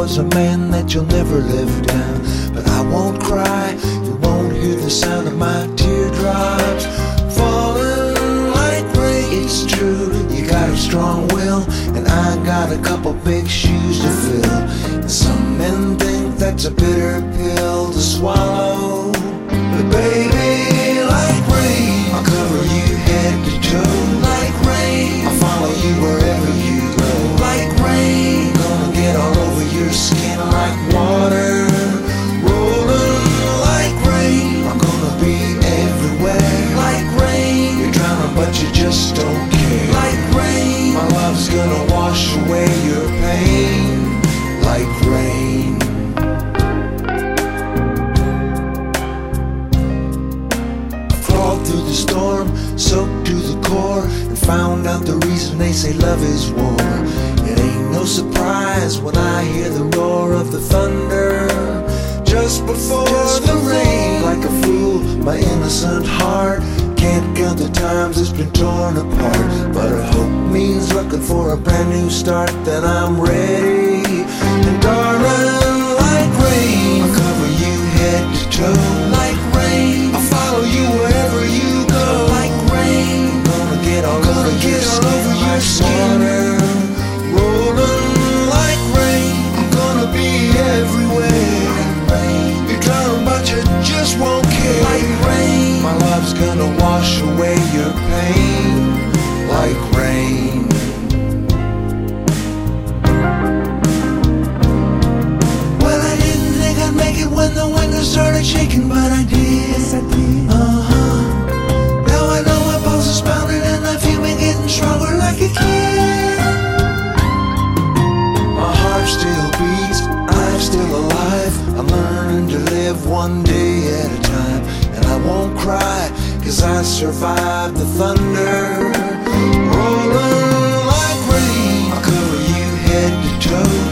was a man that you'll never live down. But I won't cry, you won't hear the sound of my teardrops falling like rain. It's true, you got a strong will, and I got a couple big shoes to fill. And some men think that's a bitter pill to swallow, but baby, like rain, I'll cover you head to toe. Like rain, I'll follow you wherever you go. Like rain, gonna get all over your skin like water rolling. Like rain, I'm gonna be everywhere. Like rain, you're drowning but you just don't care. Like rain, my love's gonna wash away your pain. Like rain. Through the storm, soaked to the core, and found out the reason they say love is war. It ain't no surprise when I hear the roar of the thunder just before the rain. Like a fool, my innocent heart can't count the times it's been torn apart. But a hope means looking for a brand new start. Then I'm ready, and darling, like rain, I'll cover you head to toe. Like rain, I'll follow you wherever you go. Like rain, gonna get all over your skin, rolling like rain. I'm gonna be everywhere. You're drowning but you just won't care. Like rain, my love's gonna wash away your pain. Like rain. Well, I didn't think I'd make it when the wind started shaking, but I did. Yes, I did. Now I know my pulse is pounding and I feel me getting stronger like a kid. My heart still beats, I'm still alive. I'm learning to live one day at a time. And I won't cry, cause I survived the thunder rolling like rain. I'll cover you head to toe.